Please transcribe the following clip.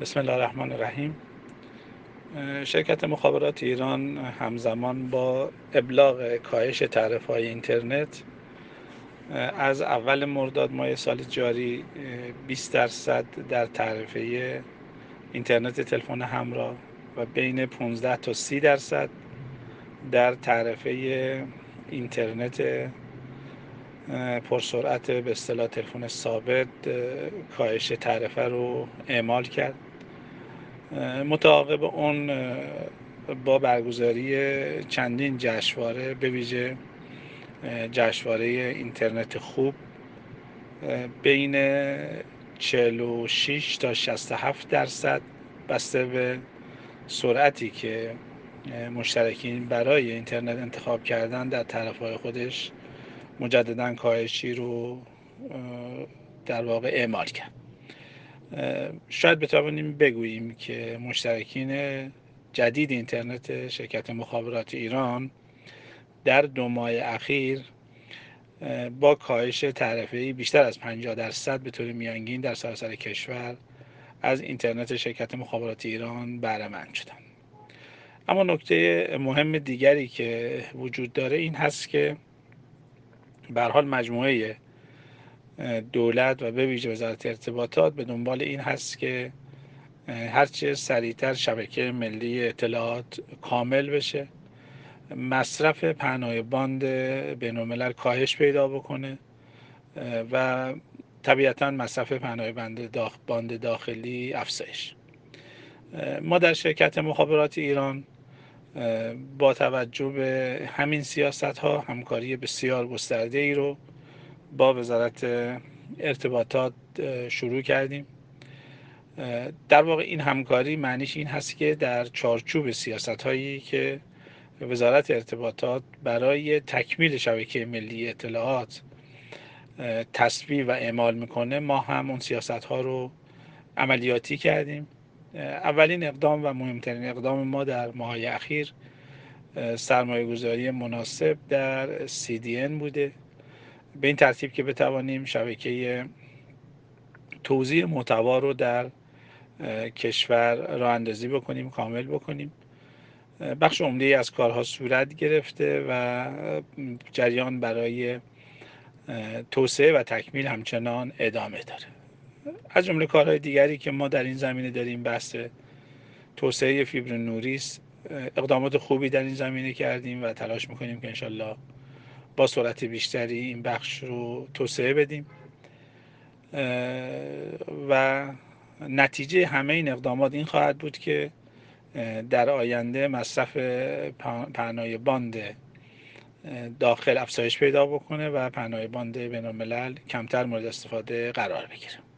بسم الله الرحمن الرحیم. شرکت مخابرات ایران همزمان با ابلاغ کاهش تعرفه‌های اینترنت از اول مرداد ماه سال جاری 20% در تعرفه اینترنت تلفن همراه و بین 15 تا 30% در تعرفه اینترنت پرسرعت به اصطلاح تلفن ثابت کاهش تعرفه رو اعمال کرد. متعاقب اون با برگزاری چندین جشنواره به ویژه جشنواره اینترنت خوب بین 46 تا 67% بسته به سرعتی که مشترکین برای اینترنت انتخاب کردن در تعرفه‌های خودش مجددا کاهشی رو در واقع اعمال کرد. شاید بتوانیم بگوییم که مشترکین جدید اینترنت شرکت مخابرات ایران در 2 ماه اخیر با کاهش تعرفه‌ای بیشتر از 50% به طور میانگین در سراسر کشور از اینترنت شرکت مخابرات ایران بهره مند شدند. اما نکته مهم دیگری که وجود داره این هست که به هر حال مجموعه دولت و به ویژه وزارت ارتباطات به دنبال این هست که هرچه سریعتر شبکه ملی اطلاعات کامل بشه، مصرف پهنای باند بین‌الملل کاهش پیدا بکنه و طبیعتاً مصرف پهنای باند داخلی افزایش. ما در شرکت مخابرات ایران با توجه به همین سیاست‌ها همکاری بسیار گسترده‌ای رو با وزارت ارتباطات شروع کردیم. در واقع این همکاری معنیش این هست که در چارچوب سیاست‌هایی که وزارت ارتباطات برای تکمیل شبکه ملی اطلاعات تصویب و اعمال میکنه ما هم اون سیاست‌ها رو عملیاتی کردیم. اولین اقدام و مهمترین اقدام ما در ماه‌های اخیر سرمایه‌گذاری مناسب در CDN بوده، به این ترتیب که بتوانیم شبکه توزیع محتوا رو در کشور راه اندازی بکنیم، کامل بکنیم. بخش عمده‌ای از کارها صورت گرفته و جریان برای توسعه و تکمیل همچنان ادامه داره. از جمله کارهای دیگری که ما در این زمینه داریم بحث توسعه فیبر نوری است. اقدامات خوبی در این زمینه کردیم و تلاش میکنیم که انشالله با سرعت بیشتری این بخش رو توسعه بدیم و نتیجه همه این اقدامات این خواهد بود که در آینده مصرف پهنای باند داخل افزایش پیدا بکنه و پهنای باند بین‌الملل کمتر مورد استفاده قرار بگیره.